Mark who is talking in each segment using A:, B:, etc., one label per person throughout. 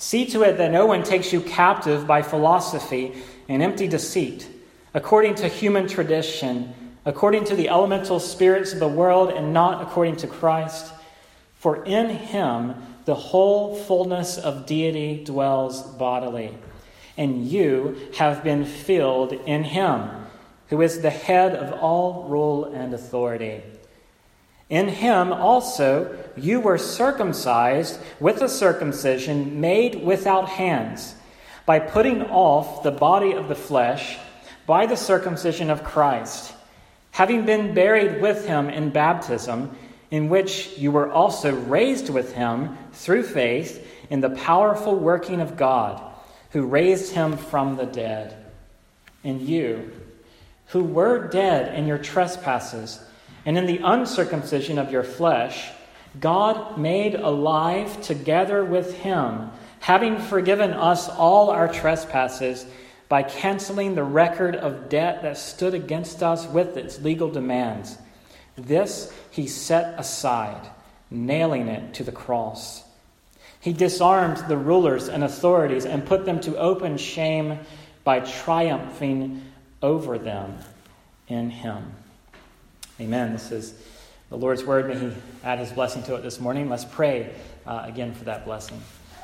A: See to it that no one takes you captive by philosophy and empty deceit, according to human tradition, according to the elemental spirits of the world, and not according to Christ. For in him the whole fullness of deity dwells bodily, and you have been filled in him, who is the head of all rule and authority. In him also you were circumcised with a circumcision made without hands, by putting off the body of the flesh by the circumcision of Christ, having been buried with him in baptism, in which you were also raised with him through faith in the powerful working of God, who raised him from the dead. And you, who were dead in your trespasses and in the uncircumcision of your flesh, God made alive together with him, having forgiven us all our trespasses by canceling the record of debt that stood against us with its legal demands. This he set aside, nailing it to the cross. He disarmed the rulers and authorities and put them to open shame by triumphing over them in him. Amen. This is the Lord's word. May he add his blessing to it this morning. Let's pray again for that blessing.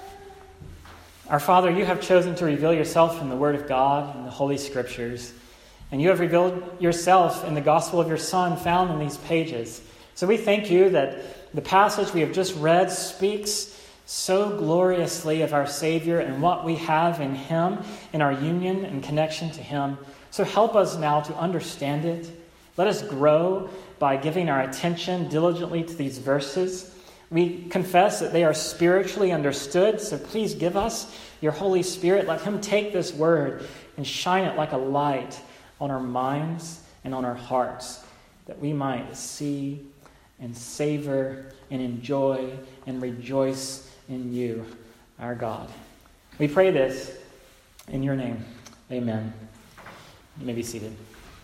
A: Our Father, you have chosen to reveal yourself in the Word of God and the Holy Scriptures. And you have revealed yourself in the gospel of your Son found in these pages. So we thank you that the passage we have just read speaks so gloriously of our Savior and what we have in him, in our union and connection to him. So help us now to understand it. Let us grow by giving our attention diligently to these verses. We confess that they are spiritually understood, so please give us your Holy Spirit. Let him take this word and shine it like a light on our minds and on our hearts, that we might see and savor and enjoy and rejoice in you, our God. We pray this in your name. Amen. You may be seated.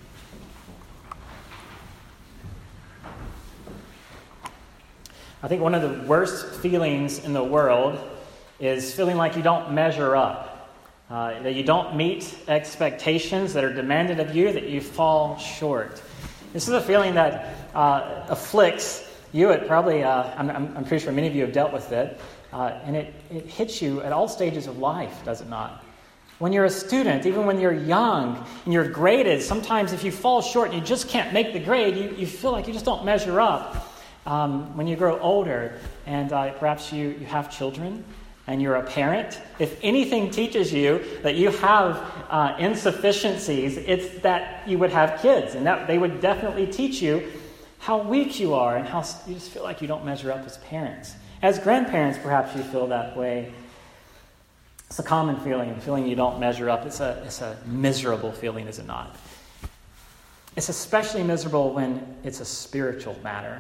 A: I think one of the worst feelings in the world is feeling like you don't measure up, that you don't meet expectations that are demanded of you, that you fall short. This is a feeling that afflicts you. It probably, I'm pretty sure many of you have dealt with it, and it hits you at all stages of life, does it not? When you're a student, even when you're young and you're graded, sometimes if you fall short and you just can't make the grade, you feel like you just don't measure up. When you grow older and perhaps you have children and you're a parent, if anything teaches you that you have insufficiencies, it's that you would have kids, and that they would definitely teach you how weak you are and how you just feel like you don't measure up as parents. As grandparents, perhaps you feel that way. It's a common feeling you don't measure up. It's a miserable feeling, is it not? It's especially miserable when it's a spiritual matter.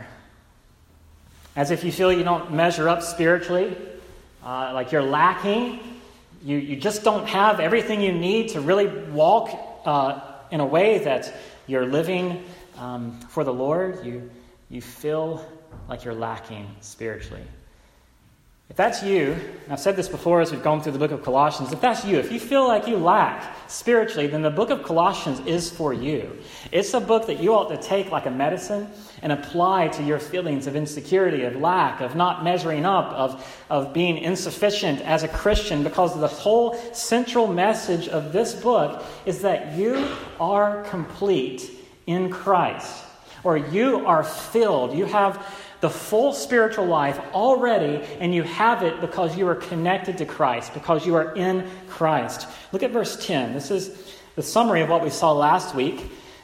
A: As if you feel you don't measure up spiritually, like you're lacking. You just don't have everything you need to really walk in a way that you're living for the Lord. You feel like you're lacking spiritually. If that's you, and I've said this before as we've gone through the book of Colossians, if that's you, if you feel like you lack spiritually, then the book of Colossians is for you. It's a book that you ought to take like a medicine and apply to your feelings of insecurity, of lack, of not measuring up, of being insufficient as a Christian, because the whole central message of this book is that you are complete in Christ, or you are filled. You have the full spiritual life already, and you have it because you are connected to Christ, because you are in Christ. Look at verse 10. This is the summary of what we saw last week,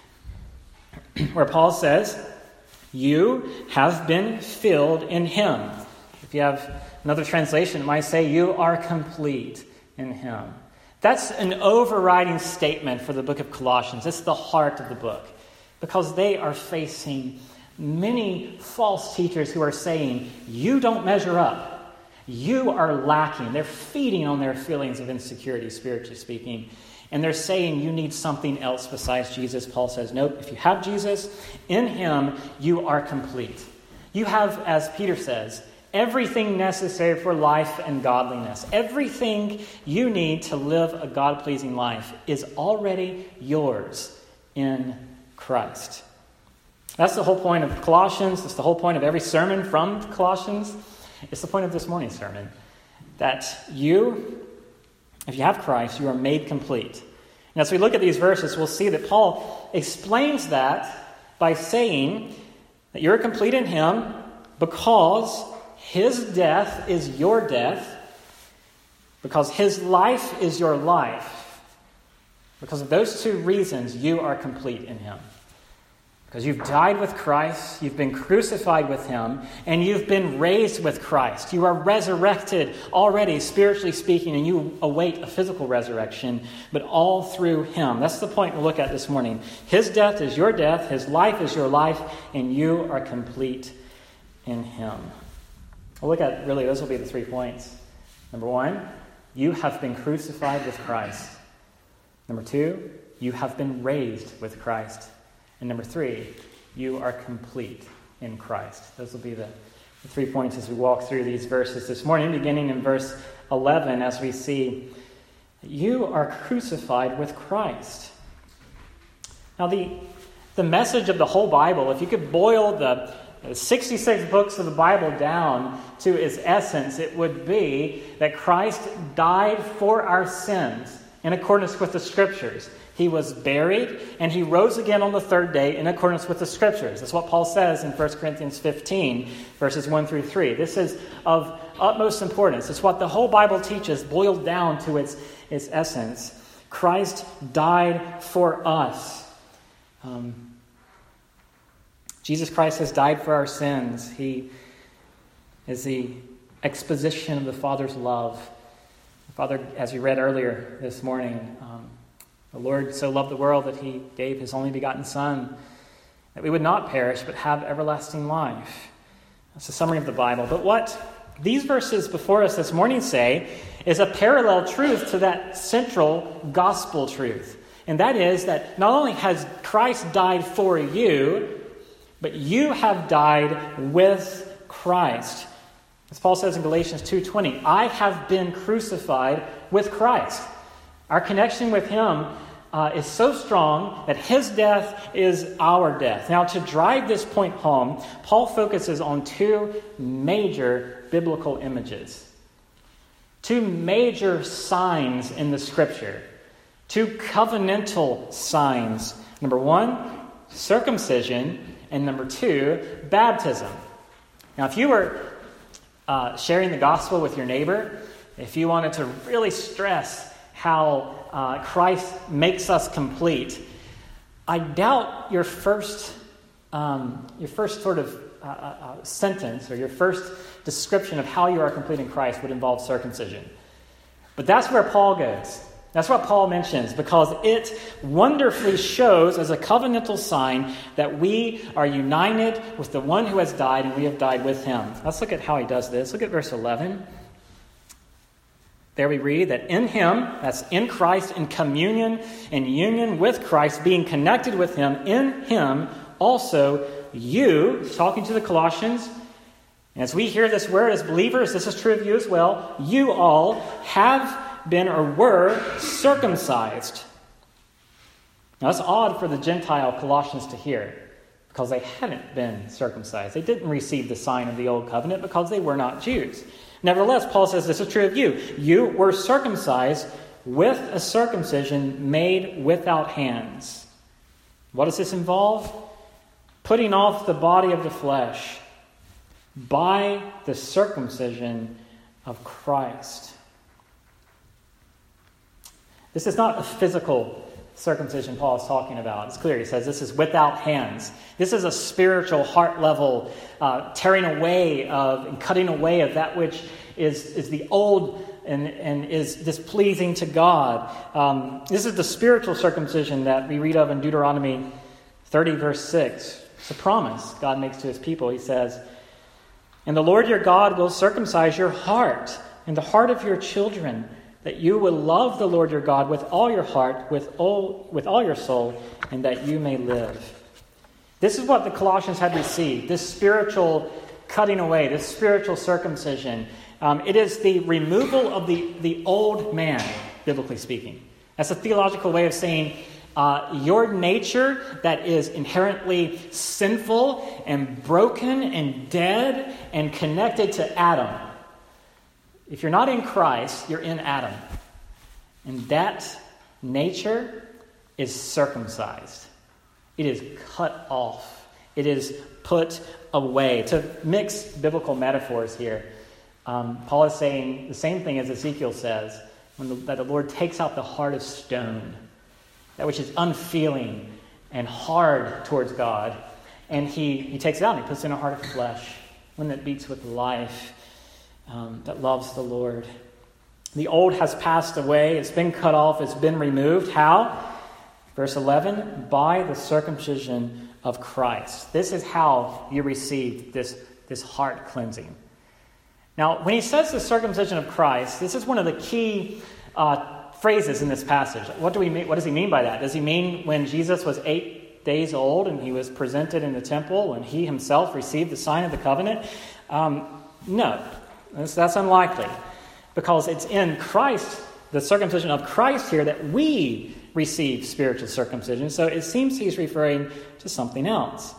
A: where Paul says, you have been filled in him. If you have another translation, it might say, you are complete in him. That's an overriding statement for the book of Colossians. It's the heart of the book, because they are facing many false teachers who are saying, you don't measure up. You are lacking. They're feeding on their feelings of insecurity, spiritually speaking. And they're saying you need something else besides Jesus. Paul says, nope, if you have Jesus, in him, you are complete. You have, as Peter says, everything necessary for life and godliness. Everything you need to live a God-pleasing life is already yours in Christ. That's the whole point of Colossians. That's the whole point of every sermon from Colossians. It's the point of this morning's sermon. That you, if you have Christ, you are made complete. And as we look at these verses, we'll see that Paul explains that by saying that you're complete in him because his death is your death, because his life is your life. Because of those two reasons, you are complete in him. Because you've died with Christ, you've been crucified with him, and you've been raised with Christ. You are resurrected already, spiritually speaking, and you await a physical resurrection, but all through him. That's the point we'll look at this morning. His death is your death, his life is your life, and you are complete in him. We'll look at, really, those will be the 3 points. Number 1, you have been crucified with Christ. Number 2, you have been raised with Christ. And number 3, you are complete in Christ. Those will be the 3 points as we walk through these verses this morning, beginning in verse 11, as we see you are crucified with Christ. Now, the message of the whole Bible, if you could boil the 66 books of the Bible down to its essence, it would be that Christ died for our sins in accordance with the Scriptures. He was buried, and he rose again on the third day in accordance with the Scriptures. That's what Paul says in 1 Corinthians 15, verses 1 through 3. This is of utmost importance. It's what the whole Bible teaches, boiled down to its essence. Christ died for us. Jesus Christ has died for our sins. He is the exposition of the Father's love. The Father, as we read earlier this morning, the Lord so loved the world that he gave his only begotten Son, that we would not perish but have everlasting life. That's a summary of the Bible. But what these verses before us this morning say is a parallel truth to that central gospel truth. And that is that not only has Christ died for you, but you have died with Christ. As Paul says in Galatians 2:20, I have been crucified with Christ. Our connection with him is so strong that his death is our death. Now, to drive this point home, Paul focuses on 2 major biblical images. 2 major signs in the Scripture. 2 covenantal signs. Number 1, circumcision. And number 2, baptism. Now, if you were sharing the gospel with your neighbor, if you wanted to really stress how Christ makes us complete, I doubt your first sort of sentence or your first description of how you are complete in Christ would involve circumcision. But that's where Paul goes. That's what Paul mentions, because it wonderfully shows as a covenantal sign that we are united with the one who has died and we have died with him. Let's look at how he does this. Look at verse 11. There we read that in him, that's in Christ, in communion, in union with Christ, being connected with him, in him also you, talking to the Colossians, and as we hear this word as believers, this is true of you as well, you all have been or were circumcised. Now that's odd for the Gentile Colossians to hear, because they hadn't been circumcised. They didn't receive the sign of the old covenant because they were not Jews. Nevertheless, Paul says this is true of you. You were circumcised with a circumcision made without hands. What does this involve? Putting off the body of the flesh by the circumcision of Christ. This is not a physical circumcision Paul is talking about. It's clear. He says this is without hands. This is a spiritual, heart-level tearing away of and cutting away of that which is the old and is displeasing to God. This is the spiritual circumcision that we read of in Deuteronomy 30, verse 6. It's a promise God makes to his people. He says, "And the Lord your God will circumcise your heart and the heart of your children, that you will love the Lord your God with all your heart, with all your soul, and that you may live." This is what the Colossians had received, this spiritual cutting away, this spiritual circumcision, it is the removal of the old man, biblically speaking. That's a theological way of saying your nature that is inherently sinful and broken and dead and connected to Adam. If you're not in Christ, you're in Adam. And that nature is circumcised. It is cut off. It is put away. To mix biblical metaphors here, Paul is saying the same thing as Ezekiel says, that the Lord takes out the heart of stone, that which is unfeeling and hard towards God, and he takes it out and he puts in a heart of flesh, one that beats with life, that loves the Lord. The old has passed away. It's been cut off. It's been removed. How? Verse 11, by the circumcision of Christ. This is how you receive this heart cleansing. Now, when he says the circumcision of Christ, this is one of the key phrases in this passage. What does he mean by that? Does he mean when Jesus was 8 days old and he was presented in the temple and he himself received the sign of the covenant? No, that's unlikely, because it's in Christ, the circumcision of Christ here, that we receive spiritual circumcision. So it seems he's referring to something else.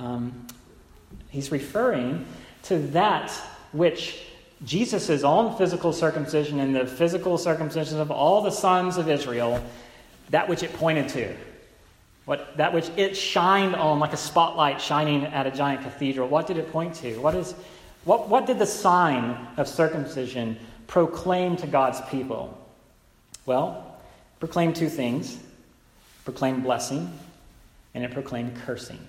A: He's referring to that which Jesus' own physical circumcision and the physical circumcision of all the sons of Israel, that which it pointed to. That which it shined on like a spotlight shining at a giant cathedral. What did it point to? What did the sign of circumcision proclaim to God's people? Well, it proclaimed two things. It proclaimed blessing, and it proclaimed cursing.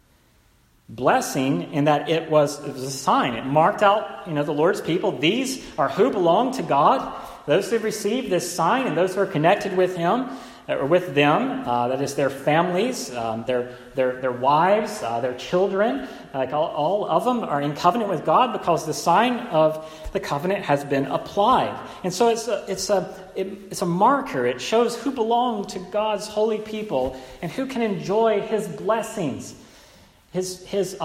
A: Blessing in that it was a sign. It marked out, the Lord's people. These are who belong to God. Those who have received this sign and those who are connected with Him, or with them, that is their families, their wives, their children, like all of them are in covenant with God because the sign of the covenant has been applied. And so it's a marker. It shows who belong to God's holy people and who can enjoy His blessings, His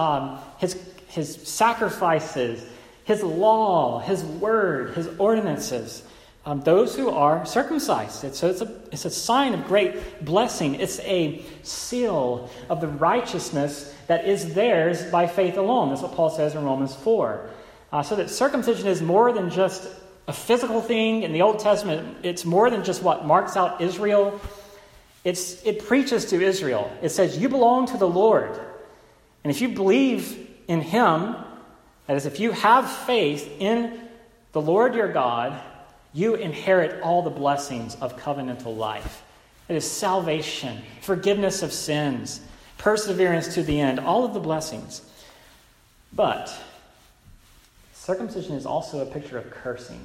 A: sacrifices, His law, His word, His ordinances. Those who are circumcised. It's a sign of great blessing. It's a seal of the righteousness that is theirs by faith alone. That's what Paul says in Romans 4. So that circumcision is more than just a physical thing. In the Old Testament, it's more than just what marks out Israel. It preaches to Israel. It says, you belong to the Lord. And if you believe in Him, that is, if you have faith in the Lord your God, you inherit all the blessings of covenantal life. It is salvation, forgiveness of sins, perseverance to the end, all of the blessings. But circumcision is also a picture of cursing.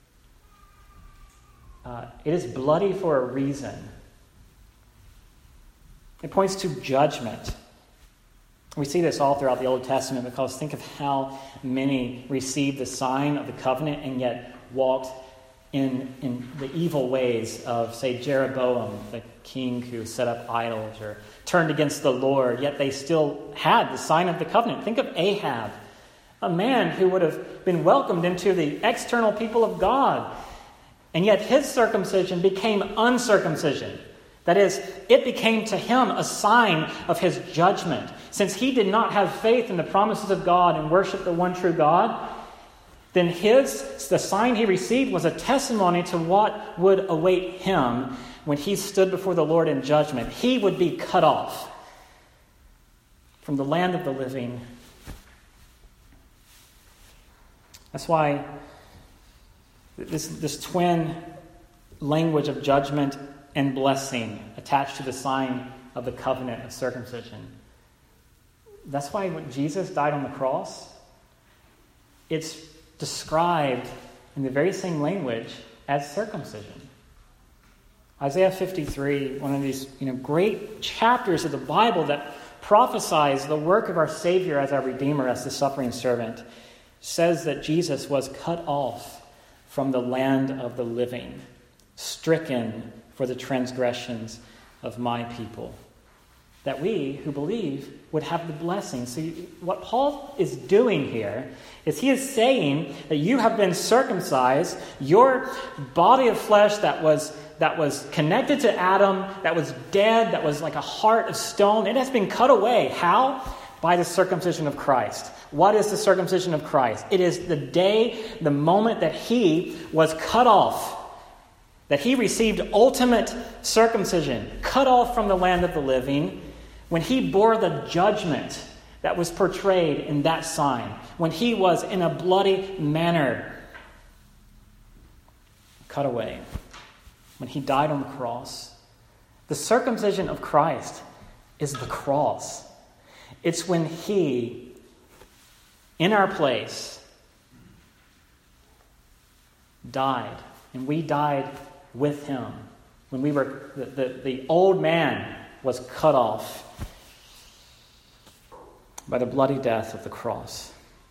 A: It is bloody for a reason. It points to judgment. We see this all throughout the Old Testament because think of how many received the sign of the covenant and yet walked in the evil ways of, say, Jeroboam, the king who set up idols or turned against the Lord, yet they still had the sign of the covenant. Think of Ahab, a man who would have been welcomed into the external people of God, and yet his circumcision became uncircumcision. That is, it became to him a sign of his judgment. Since he did not have faith in the promises of God and worship the one true God, then the sign he received was a testimony to what would await him when he stood before the Lord in judgment. He would be cut off from the land of the living. That's why this twin language of judgment and blessing attached to the sign of the covenant of circumcision. That's why when Jesus died on the cross, it's described in the very same language as circumcision. Isaiah 53, one of these great chapters of the Bible that prophesies the work of our Savior as our Redeemer, as the suffering servant, says that Jesus was cut off from the land of the living, stricken for the transgressions of my people. that we who believe would have the blessing. So what Paul is doing here is he is saying that you have been circumcised, your body of flesh that was connected to Adam, that was dead, that was like a heart of stone, it has been cut away. How? By the circumcision of Christ. What is the circumcision of Christ? It is the day, the moment that he was cut off, that he received ultimate circumcision, cut off from the land of the living, when he bore the judgment that was portrayed in that sign, when he was in a bloody manner cut away, when he died on the cross. The circumcision of Christ is the cross. It's when he, in our place, died, and we died with him. When we were, the old man was cut off by the bloody death of the cross.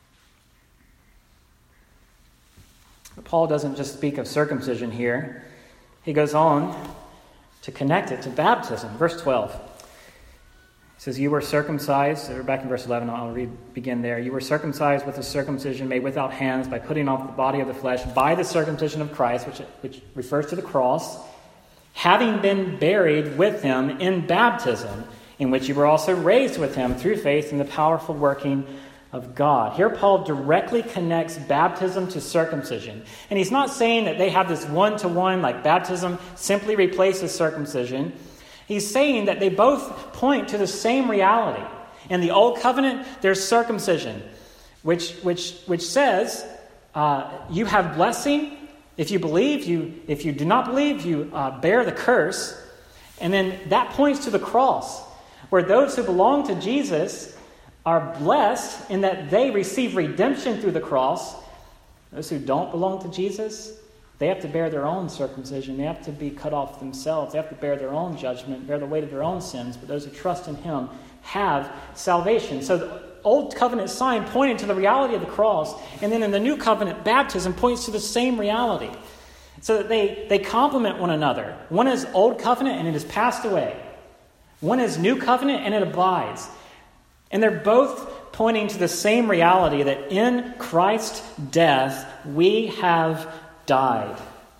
A: But Paul doesn't just speak of circumcision here. He goes on to connect it to baptism. Verse 12. He says, you were circumcised. We're back in verse 11. I'll begin there. You were circumcised with a circumcision made without hands by putting off the body of the flesh by the circumcision of Christ, which refers to the cross, having been buried with him in baptism, in which you were also raised with him through faith in the powerful working of God. Here Paul directly connects baptism to circumcision. And he's not saying that they have this one-to-one, like baptism simply replaces circumcision. He's saying that they both point to the same reality. In the Old Covenant, there's circumcision, which says you have blessing. If you believe, if you do not believe, you bear the curse. And then that points to the cross, where those who belong to Jesus are blessed in that they receive redemption through the cross. Those who don't belong to Jesus, they have to bear their own circumcision. They have to be cut off themselves. They have to bear their own judgment, bear the weight of their own sins. But those who trust in him have salvation. So the Old Covenant sign pointed to the reality of the cross. And then in the New Covenant, baptism points to the same reality. So that they complement one another. One is Old Covenant and it has passed away. One is New Covenant and it abides. And they're both pointing to the same reality that in Christ's death, we have died.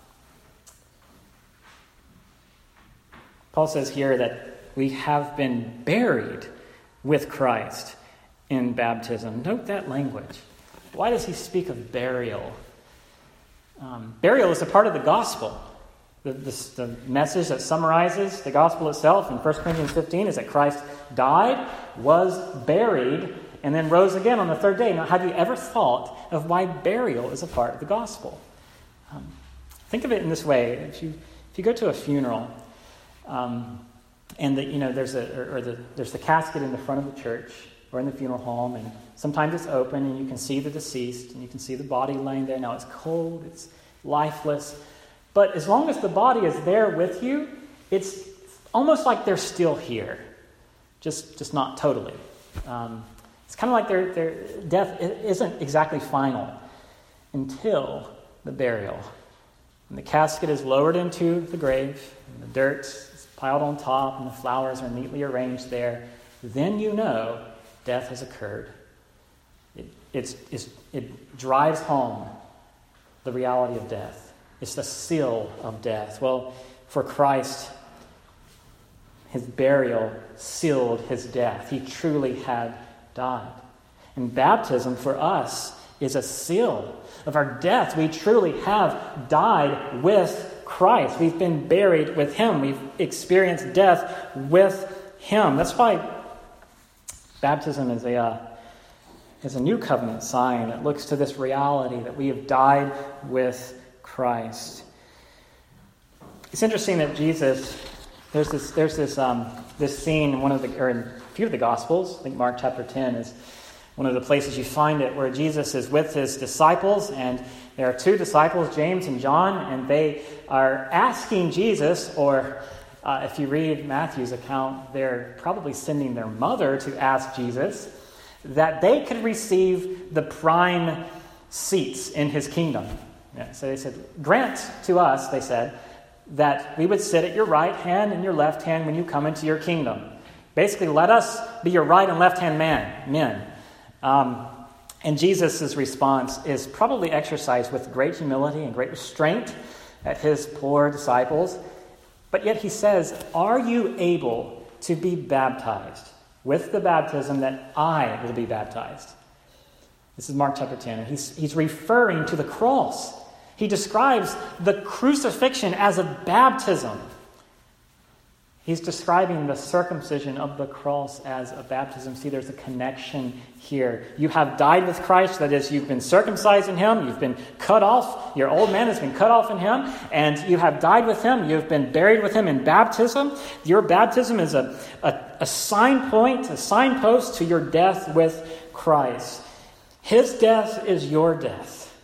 A: Paul says here that we have been buried with Christ in baptism. Note that language. Why does he speak of burial? Burial is a part of the gospel. The message that summarizes the gospel itself in 1 Corinthians 15 is that Christ died, was buried, and then rose again on the third day. Now, have you ever thought of why burial is a part of the gospel? Think of it in this way. If you go to a funeral, and there's the casket in the front of the church or in the funeral home, and sometimes it's open and you can see the deceased and you can see the body laying there. Now it's cold, it's lifeless, but as long as the body is there with you, it's almost like they're still here, just not totally. It's kind of like their death isn't exactly final until the burial. And the casket is lowered into the grave, and the dirt is piled on top, and the flowers are neatly arranged there. Then you know death has occurred. It drives home the reality of death. It's the seal of death. Well, for Christ, his burial sealed his death. He truly had died. And baptism for us is a seal of our death. We truly have died with Christ. We've been buried with him. We've experienced death with him. That's why baptism is a new covenant sign that looks to this reality that we have died with Christ. It's interesting that Jesus, there's this scene in in a few of the Gospels. I think Mark chapter 10 is one of the places you find it, where Jesus is with his disciples, and there are two disciples, James and John, and they are asking Jesus, or if you read Matthew's account, they're probably sending their mother to ask Jesus that they could receive the prime seats in his kingdom. Yeah, so they said, grant to us, they said, that we would sit at your right hand and your left hand when you come into your kingdom. Basically, let us be your right and left-hand men. And Jesus' response is probably exercised with great humility and great restraint at his poor disciples. But yet he says, are you able to be baptized with the baptism that I will be baptized? This is Mark chapter 10. And he's referring to the cross. He describes the crucifixion as a baptism. He's describing the circumcision of the cross as a baptism. See, there's a connection here. You have died with Christ. That is, you've been circumcised in him. You've been cut off. Your old man has been cut off in him. And you have died with him. You've been buried with him in baptism. Your baptism is a signpoint, a signpost to your death with Christ. His death is your death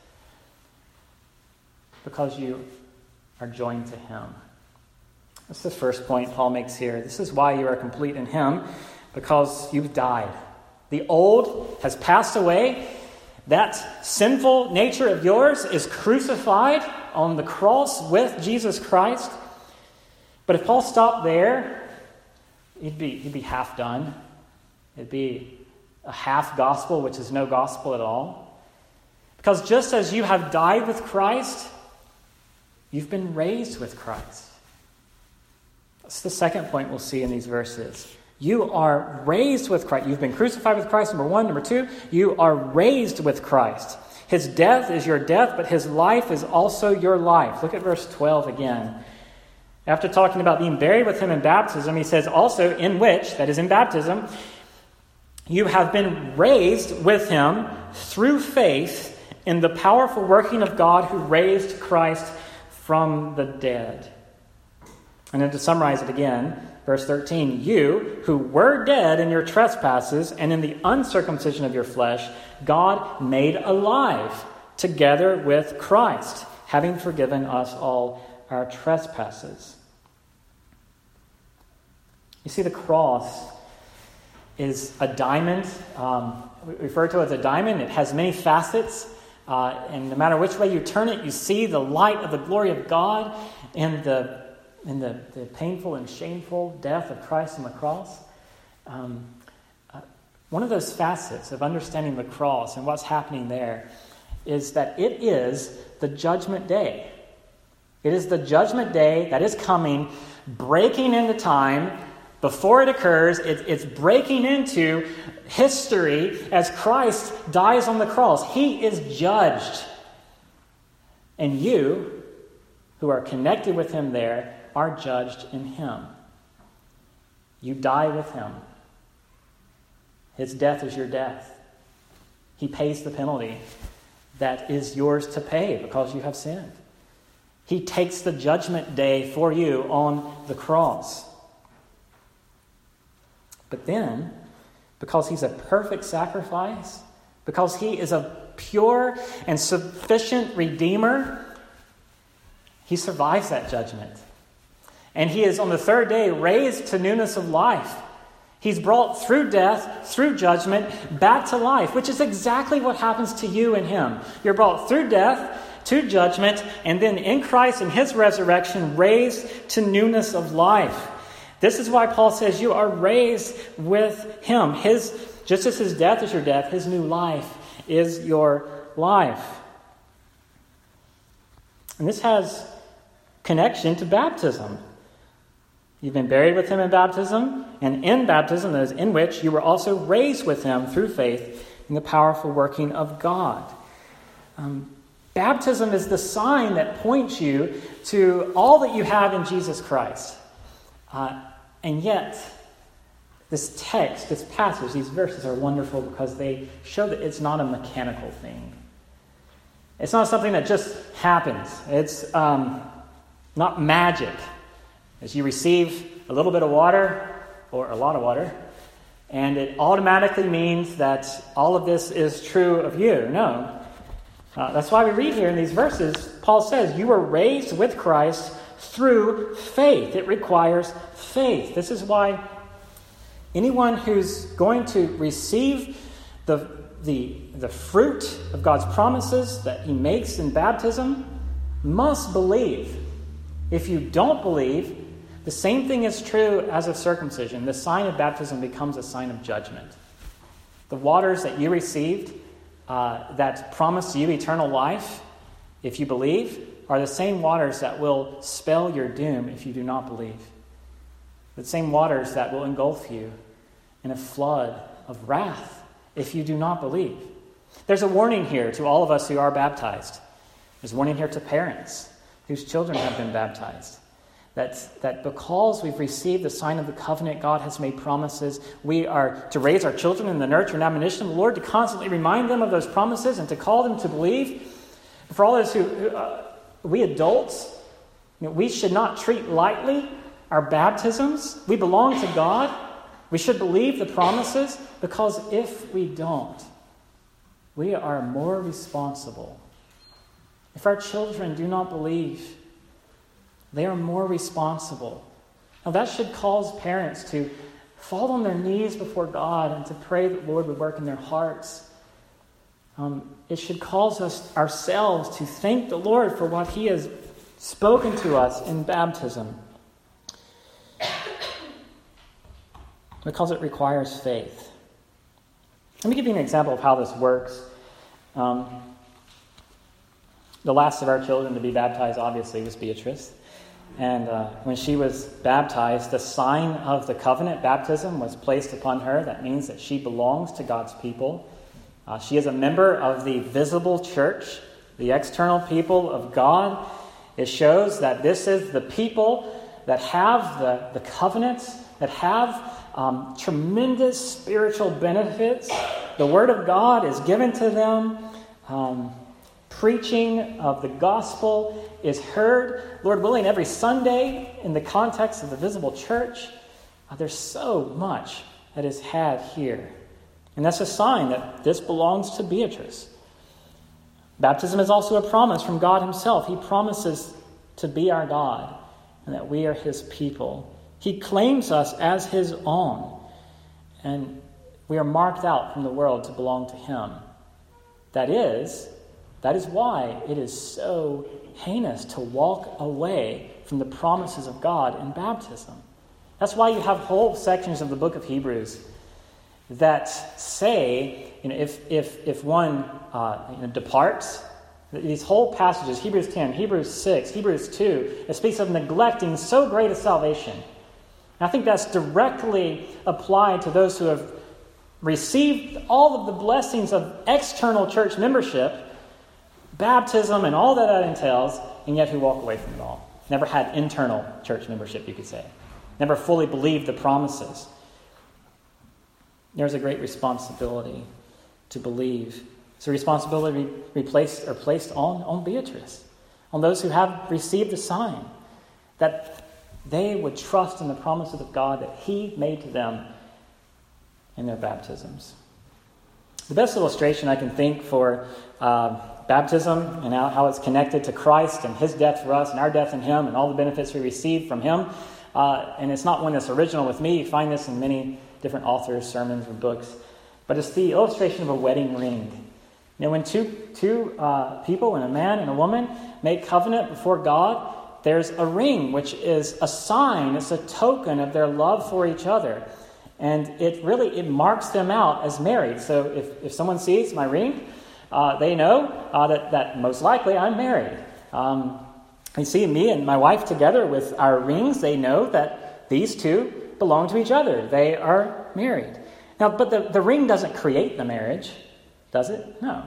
A: because you are joined to him. That's the first point Paul makes here. This is why you are complete in him, because you've died. The old has passed away. That sinful nature of yours is crucified on the cross with Jesus Christ. But if Paul stopped there, he'd be half done. It'd be a half gospel, which is no gospel at all. Because just as you have died with Christ, you've been raised with Christ. That's the second point we'll see in these verses. You are raised with Christ. You've been crucified with Christ, number one. Number two, you are raised with Christ. His death is your death, but his life is also your life. Look at verse 12 again. After talking about being buried with him in baptism, he says also in which, that is in baptism, you have been raised with him through faith in the powerful working of God who raised Christ from the dead. And then to summarize it again, verse 13, you who were dead in your trespasses and in the uncircumcision of your flesh, God made alive together with Christ, having forgiven us all our trespasses. You see, the cross is a diamond. We refer to it as a diamond. It has many facets. And no matter which way you turn it, you see the light of the glory of God in the painful and shameful death of Christ on the cross. One of those facets of understanding the cross and what's happening there is that it is the judgment day. It is the judgment day that is coming, breaking into time. Before it occurs, it's breaking into history as Christ dies on the cross. He is judged. And you, who are connected with him there, are judged in him. You die with him. His death is your death. He pays the penalty that is yours to pay because you have sinned. He takes the judgment day for you on the cross. But then, because he's a perfect sacrifice, because he is a pure and sufficient Redeemer, he survives that judgment. And he is on the third day raised to newness of life. He's brought through death, through judgment, back to life, which is exactly what happens to you and him. You're brought through death to judgment, and then in Christ and his resurrection, raised to newness of life. This is why Paul says you are raised with him. Just as his death is your death, his new life is your life. And this has connection to baptism. You've been buried with him in baptism, and in baptism, that is in which you were also raised with him through faith in the powerful working of God. Baptism is the sign that points you to all that you have in Jesus Christ. And yet, this text, this passage, these verses are wonderful because they show that it's not a mechanical thing. It's not something that just happens. It's not magic. As you receive a little bit of water, or a lot of water, and it automatically means that all of this is true of you. No. That's why we read here in these verses, Paul says, you were raised with Christ through faith. It requires faith. This is why anyone who's going to receive the fruit of God's promises that he makes in baptism must believe. If you don't believe, The same thing is true as of circumcision. The sign of baptism becomes a sign of judgment. The waters that you received that promise you eternal life, if you believe, are the same waters that will spell your doom if you do not believe. The same waters that will engulf you in a flood of wrath if you do not believe. There's a warning here to all of us who are baptized. There's a warning here to parents whose children have been baptized. That because we've received the sign of the covenant, God has made promises. We are to raise our children in the nurture and admonition of the Lord, to constantly remind them of those promises and to call them to believe. For all those we adults, we should not treat lightly our baptisms. We belong to God. We should believe the promises, because if we don't, we are more responsible. If our children do not believe, they are more responsible. Now that should cause parents to fall on their knees before God and to pray that the Lord would work in their hearts. It should cause us ourselves to thank the Lord for what He has spoken to us in baptism, because it requires faith. Let me give you an example of how this works. The last of our children to be baptized, obviously, was Beatrice. And when she was baptized, the sign of the covenant baptism was placed upon her. That means that she belongs to God's people. She is a member of the visible church, the external people of God. It shows that this is the people that have the covenants, that have tremendous spiritual benefits. The Word of God is given to them. Preaching of the gospel is heard, Lord willing, every Sunday in the context of the visible church. There's so much that is had here. And that's a sign that this belongs to Beatrice. Baptism is also a promise from God Himself. He promises to be our God and that we are His people. He claims us as His own. And we are marked out from the world to belong to Him. That is why it is so heinous to walk away from the promises of God in baptism. That's why you have whole sections of the book of Hebrews that say, if one departs, these whole passages, Hebrews 10, Hebrews 6, Hebrews 2, it speaks of neglecting so great a salvation. And I think that's directly applied to those who have received all of the blessings of external church membership, baptism, and all that entails, and yet who walk away from it all. Never had internal church membership, you could say. Never fully believed the promises. There's a great responsibility to believe. It's a responsibility placed on Beatrice, on those who have received the sign, that they would trust in the promises of God that He made to them in their baptisms. The best illustration I can think for baptism and how it's connected to Christ and His death for us and our death in Him and all the benefits we receive from Him, and it's not one that's original with me. You find this in many different authors' sermons or books, but it's the illustration of a wedding ring. When two people, when a man and a woman make covenant before God, there's a ring, which is a sign, it's a token of their love for each other. And it marks them out as married. So if someone sees my ring, they know that most likely I'm married. They see me and my wife together with our rings, they know that these two belong to each other. They are married. Now, but the ring doesn't create the marriage, does it? No.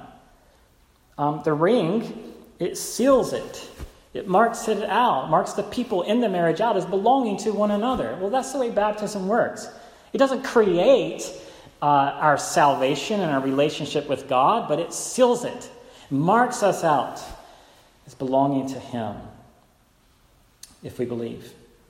A: The ring, it seals it. It marks it out, marks the people in the marriage out as belonging to one another. Well, that's the way baptism works. It doesn't create our salvation and our relationship with God, but it seals it, marks us out as belonging to Him, if we believe.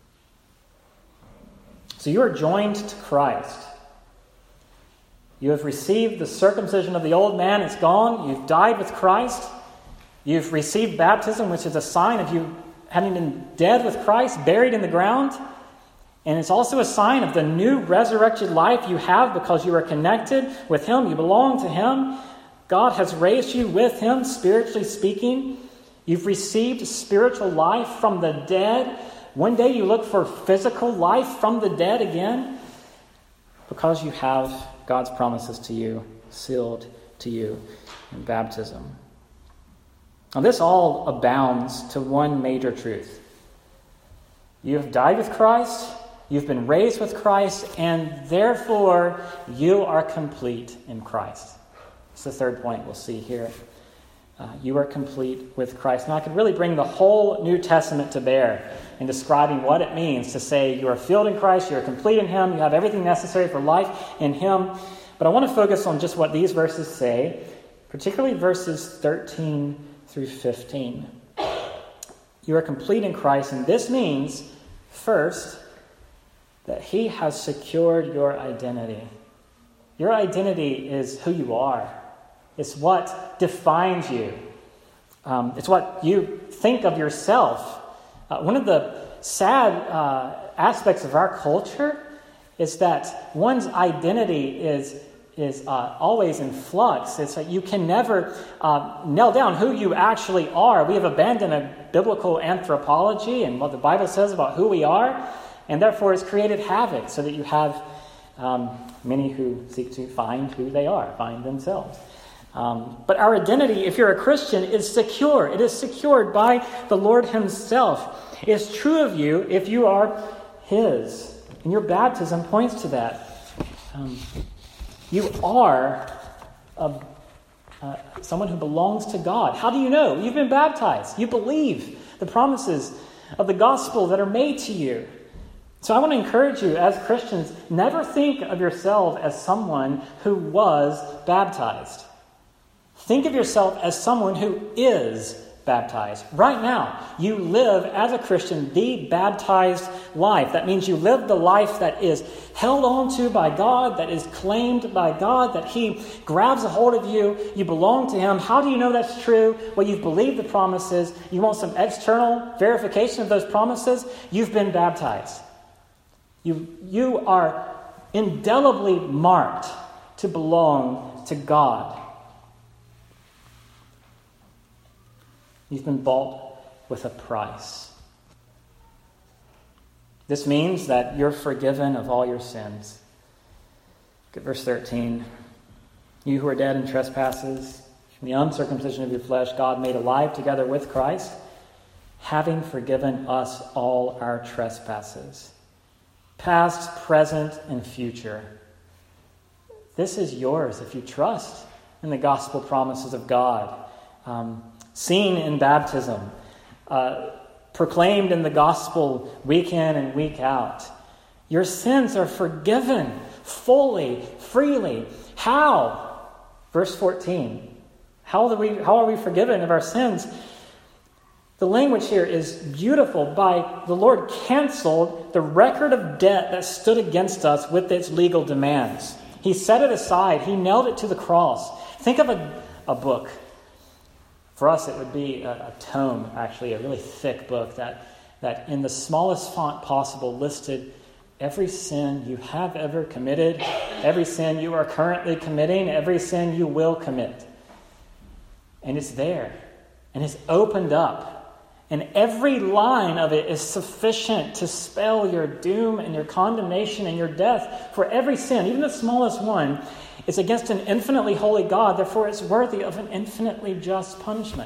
A: So you are joined to Christ. You have received the circumcision of the old man. It's gone. You've died with Christ. You've received baptism, which is a sign of you having been dead with Christ, buried in the ground. And it's also a sign of the new resurrected life you have because you are connected with Him. You belong to Him. God has raised you with Him, spiritually speaking. You've received spiritual life from the dead one day you look for physical life from the dead again? Because you have God's promises to you, sealed to you in baptism. Now, this all abounds to one major truth. You have died with Christ, you've been raised with Christ, and therefore you are complete in Christ. It's the third point we'll see here. You are complete with Christ. Now, I could really bring the whole New Testament to bear in describing what it means to say you are filled in Christ, you are complete in Him, you have everything necessary for life in Him. But I want to focus on just what these verses say, particularly verses 13 through 15. You are complete in Christ, and this means, first, that He has secured your identity. Your identity is who you are. It's what defines you. It's what you think of yourself. One of the sad aspects of our culture is that one's identity is always in flux. It's like you can never nail down who you actually are. We have abandoned a biblical anthropology and what the Bible says about who we are, and therefore it's created havoc so that you have many who seek to find who they are, find themselves. But our identity, if you're a Christian, is secure. It is secured by the Lord Himself. It's true of you if you are His. And your baptism points to that. You are someone who belongs to God. How do you know? You've been baptized. You believe the promises of the gospel that are made to you. So I want to encourage you as Christians, never think of yourself as someone who was baptized. Think of yourself as someone who is baptized. Right now, you live as a Christian the baptized life. That means you live the life that is held on to by God, that is claimed by God, that He grabs a hold of you. You belong to Him. How do you know that's true? Well, you've believed the promises. You want some external verification of those promises? You've been baptized. You are indelibly marked to belong to God. You've been bought with a price. This means that you're forgiven of all your sins. Look at verse 13. You who are dead in trespasses, in the uncircumcision of your flesh, God made alive together with Christ, having forgiven us all our trespasses, past, present, and future. This is yours if you trust in the gospel promises of God. Seen in baptism, proclaimed in the gospel week in and week out. Your sins are forgiven fully, freely. How? Verse 14. How are we forgiven of our sins? The language here is beautiful. By the Lord canceled the record of debt that stood against us with its legal demands. He set it aside. He nailed it to the cross. Think of a book. For us, it would be a tome, actually, a really thick book that in the smallest font possible listed every sin you have ever committed, every sin you are currently committing, every sin you will commit. And it's there. And it's opened up. And every line of it is sufficient to spell your doom and your condemnation and your death. For every sin, even the smallest one, is against an infinitely holy God, therefore it's worthy of an infinitely just punishment.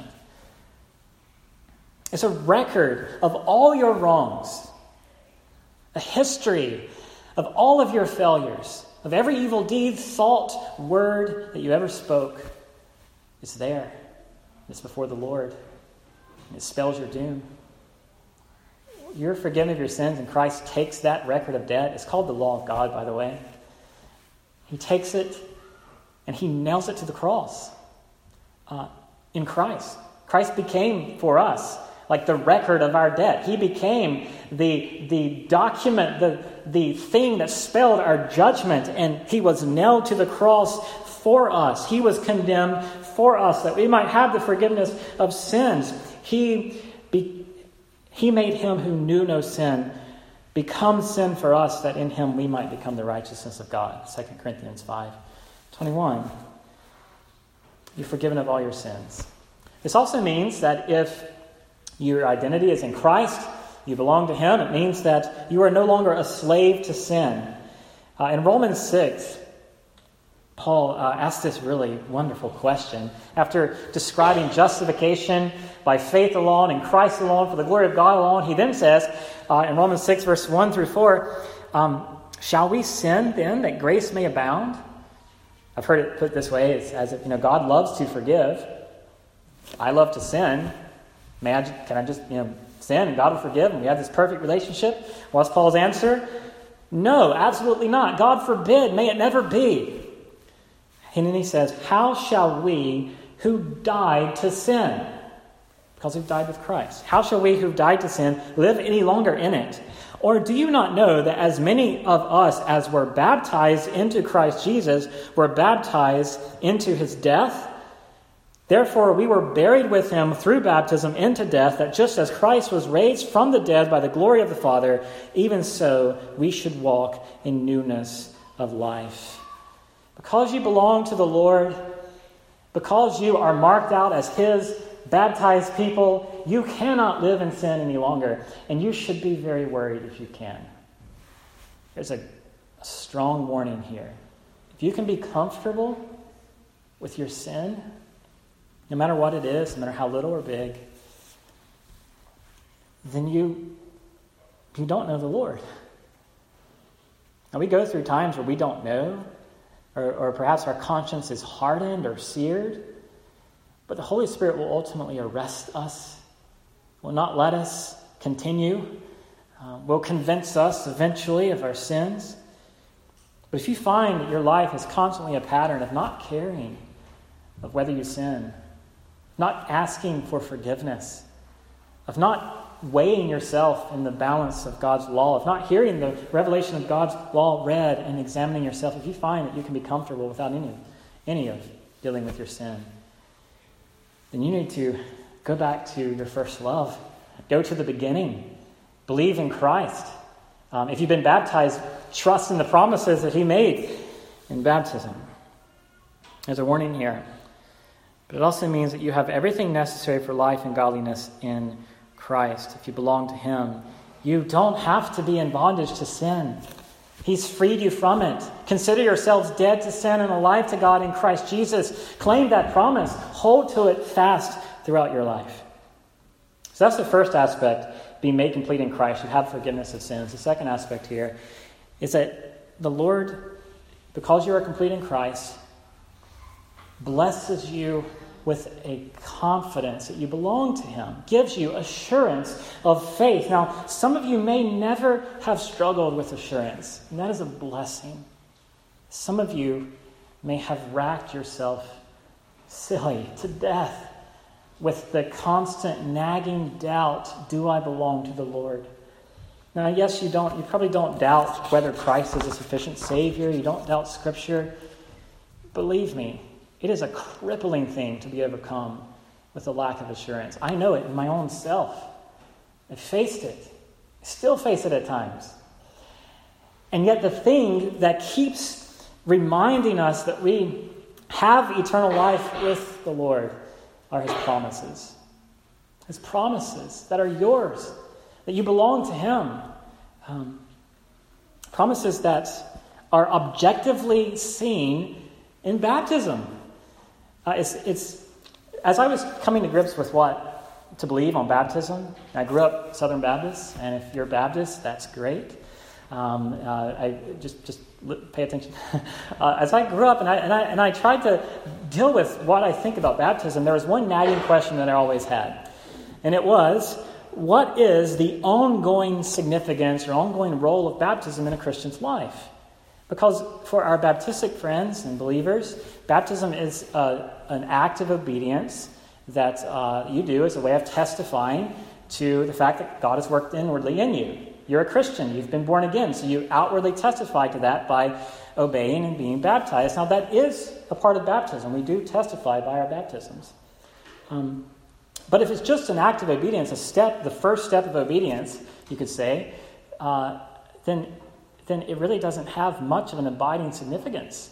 A: It's a record of all your wrongs, a history of all of your failures, of every evil deed, thought, word that you ever spoke. It's there. It's before the Lord. It spells your doom. You're forgiven of your sins, and Christ takes that record of debt. It's called the law of God, by the way. He takes it and He nails it to the cross in Christ. Christ became for us like the record of our debt. He became the document, the thing that spelled our judgment, and He was nailed to the cross for us. He was condemned for us that we might have the forgiveness of sins. He made Him who knew no sin become sin for us, that in Him we might become the righteousness of God. 2 Corinthians 5:21. You're forgiven of all your sins. This also means that if your identity is in Christ, You belong to him. It means that you are no longer a slave to sin. In Romans 6, Paul asks this really wonderful question. After describing justification by faith alone, in Christ alone, for the glory of God alone, he then says in Romans 6, verse 1 through 4, shall we sin then that grace may abound? I've heard it put this way, it's as if, God loves to forgive. I love to sin. Can I just, sin and God will forgive and we have this perfect relationship? What's Paul's answer? No, absolutely not. God forbid. May it never be. And then he says, how shall we who died to sin? Because we've died with Christ. How shall we who died to sin live any longer in it? Or do you not know that as many of us as were baptized into Christ Jesus were baptized into his death? Therefore we were buried with him through baptism into death, that just as Christ was raised from the dead by the glory of the Father, even so we should walk in newness of life. Because you belong to the Lord, because you are marked out as his baptized people, you cannot live in sin any longer. And you should be very worried if you can. There's a strong warning here. If you can be comfortable with your sin, no matter what it is, no matter how little or big, then you don't know the Lord. Now we go through times where we don't know, or perhaps our conscience is hardened or seared. But the Holy Spirit will ultimately arrest us, will not let us continue, will convince us eventually of our sins. But if you find that your life is constantly a pattern of not caring of whether you sin, not asking for forgiveness, of not weighing yourself in the balance of God's law, of not hearing the revelation of God's law read and examining yourself, if you find that you can be comfortable without any of dealing with your sin, then you need to go back to your first love. Go to the beginning. Believe in Christ. If you've been baptized, trust in the promises that he made in baptism. There's a warning here. But it also means that you have everything necessary for life and godliness in Christ. If you belong to him, you don't have to be in bondage to sin. He's freed you from it. Consider yourselves dead to sin and alive to God in Christ Jesus. Claim that promise. Hold to it fast throughout your life. So that's the first aspect, being made complete in Christ. You have forgiveness of sins. The second aspect here is that the Lord, because you are complete in Christ, blesses you with a confidence that you belong to him, gives you assurance of faith. Now, some of you may never have struggled with assurance, and that is a blessing. Some of you may have racked yourself silly to death with the constant nagging doubt, do I belong to the Lord? Now, yes, you probably don't doubt whether Christ is a sufficient Savior. You don't doubt Scripture. Believe me, it is a crippling thing to be overcome with a lack of assurance. I know it in my own self. I faced it. I still face it at times. And yet the thing that keeps reminding us that we have eternal life with the Lord are his promises. His promises that are yours, that you belong to him. Promises that are objectively seen in baptism. It's as I was coming to grips with what to believe on baptism. I grew up Southern Baptist, and if you're Baptist, that's great. I just pay attention. As I grew up, and I tried to deal with what I think about baptism, there was one nagging question that I always had, and it was, what is the ongoing significance or ongoing role of baptism in a Christian's life? Because for our Baptistic friends and believers, baptism is an act of obedience that you do as a way of testifying to the fact that God has worked inwardly in you. You're a Christian. You've been born again. So you outwardly testify to that by obeying and being baptized. Now, that is a part of baptism. We do testify by our baptisms. But if it's just an act of obedience, the first step of obedience, you could say, then it really doesn't have much of an abiding significance.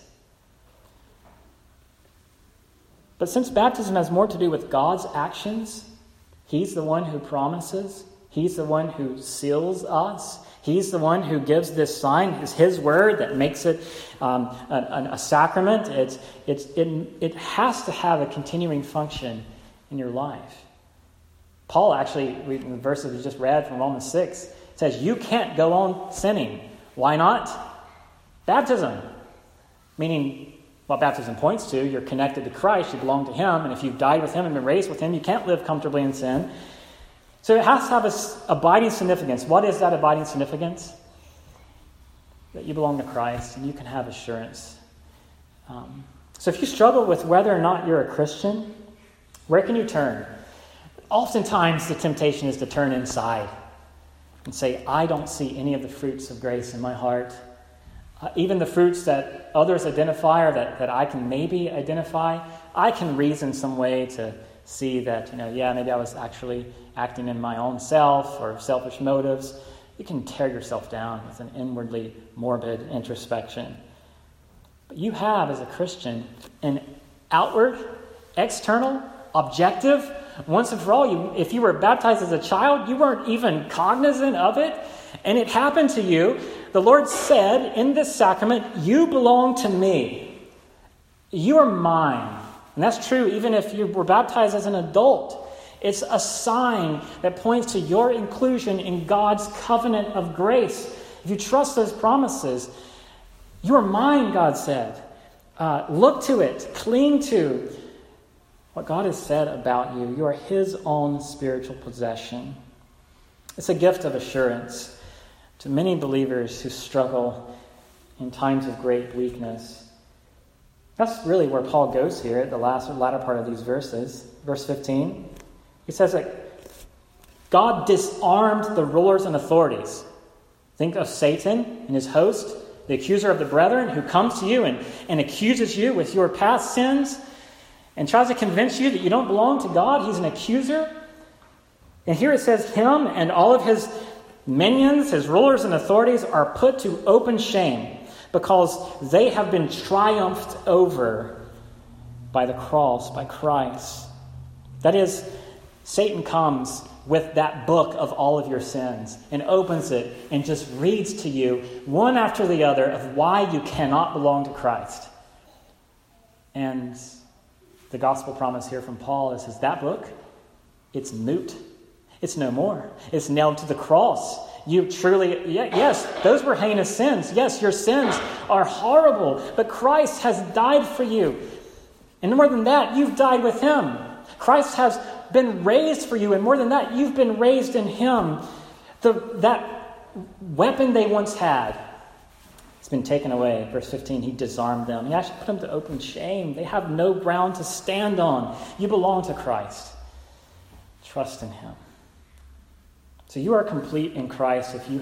A: But since baptism has more to do with God's actions, he's the one who promises, He's the one who seals us. He's the one who gives this sign. It's his word that makes it a sacrament. It has to have a continuing function in your life. Paul actually, in the verses we just read from Romans 6, says you can't go on sinning. Why not? Baptism. Meaning, what baptism points to, you're connected to Christ, you belong to him, and if you've died with him and been raised with him, you can't live comfortably in sin. So it has to have an abiding significance. What is that abiding significance? That you belong to Christ and you can have assurance. So if you struggle with whether or not you're a Christian, where can you turn? Oftentimes the temptation is to turn inside and say, I don't see any of the fruits of grace in my heart. Even the fruits that others identify or that I can maybe identify, I can reason some way to see that, maybe I was actually acting in my own self or selfish motives. You can tear yourself down with an inwardly morbid introspection. But you have, as a Christian, an outward, external, objective, once and for all. If you were baptized as a child, you weren't even cognizant of it, and it happened to you. The Lord said in this sacrament, you belong to me. You are mine. And that's true even if you were baptized as an adult. It's a sign that points to your inclusion in God's covenant of grace. If you trust those promises, you are mine, God said. Look to it, cling to what God has said about you. You are his own spiritual possession. It's a gift of assurance to many believers who struggle in times of great weakness. That's really where Paul goes here at the latter part of these verses. Verse 15, he says that God disarmed the rulers and authorities. Think of Satan and his host, the accuser of the brethren, who comes to you and accuses you with your past sins and tries to convince you that you don't belong to God. He's an accuser. And here it says him and all of his minions, his rulers and authorities, are put to open shame because they have been triumphed over by the cross, by Christ. That is, Satan comes with that book of all of your sins and opens it and just reads to you one after the other of why you cannot belong to Christ. And the gospel promise here from Paul is that book, it's moot. It's no more. It's nailed to the cross. You truly, yes, those were heinous sins. Yes, your sins are horrible, but Christ has died for you. And more than that, you've died with him. Christ has been raised for you, and more than that, you've been raised in him. That weapon they once had, it's been taken away. Verse 15, he disarmed them. He actually put them to open shame. They have no ground to stand on. You belong to Christ. Trust in him. So you are complete in Christ if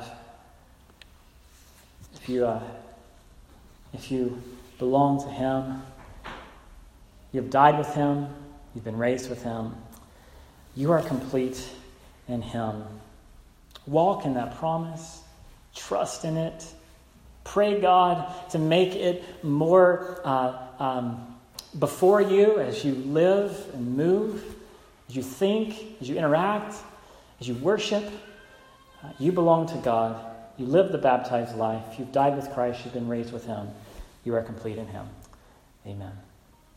A: you belong to him. You've died with him. You've been raised with him. You are complete in him. Walk in that promise. Trust in it. Pray God to make it more before you as you live and move, as you think, as you interact, as you worship. You belong to God. You live the baptized life. You've died with Christ. You've been raised with him. You are complete in him. Amen.